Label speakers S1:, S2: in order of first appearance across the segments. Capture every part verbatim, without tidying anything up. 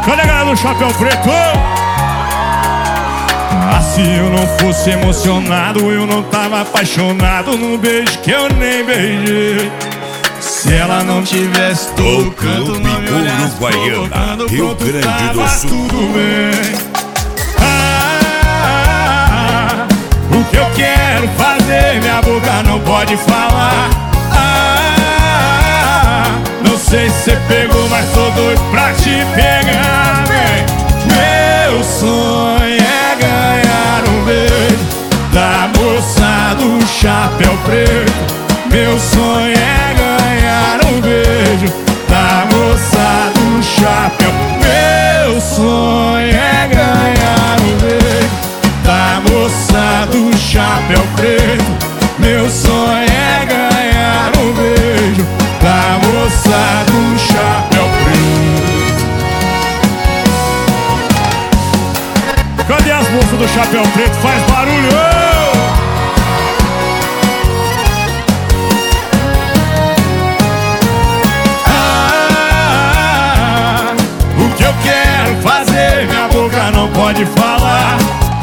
S1: Cadê a galera do chapéu preto? Ah, se eu não fosse emocionado, eu não tava apaixonado num beijo que eu nem beijei. Se ela não tivesse tocando, não me olhasse provocando,
S2: Rio Grande do Sul,
S1: tudo bem. Ah, o que eu quero fazer, minha boca não pode falar. Ah, não sei se você pegou, mas tô doido pra te pegar, vem. Meu sonho é ganhar um beijo da moça do chapéu preto. Meu sonho é ganhar um beijo da moça do chapéu. Meu sonho é ganhar um beijo da moça do chapéu preto. Meu sonho é ganhar um beijo da moça do chapéu preto. Cadê as moças do chapéu preto? Faz barulho! Minha boca não pode falar.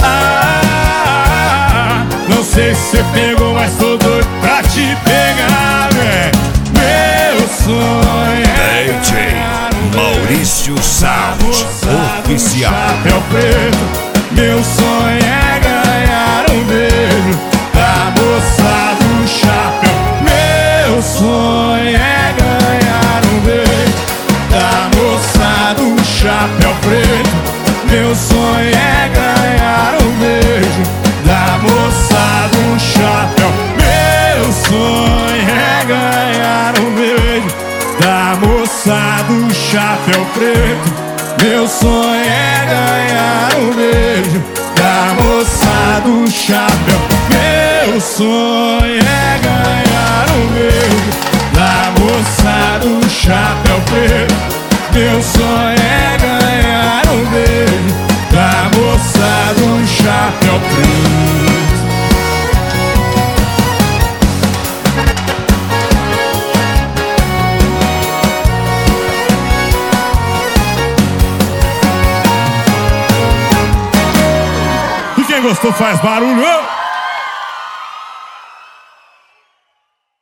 S1: Ah, não sei se você pegou, mas tô doido pra te pegar, véi. Meu sonho é
S2: D J Maurício Sound Oficial.
S1: Chapéu preto. Meu sonho é ganhar um beijo da moça do chapéu. Meu sonho é ganhar um beijo da moça do chapéu preto. Meu sonho é ganhar um beijo da moça do chapéu. Meu sonho é ganhar um beijo da moça do chapéu preto. Meu sonho é ganhar um beijo da moça do chapéu. Meu sonho é ganhar um beijo da moça do chapéu preto. Meu sonho é ganhar um beijo da moça do chapéu preto. E quem gostou faz barulho.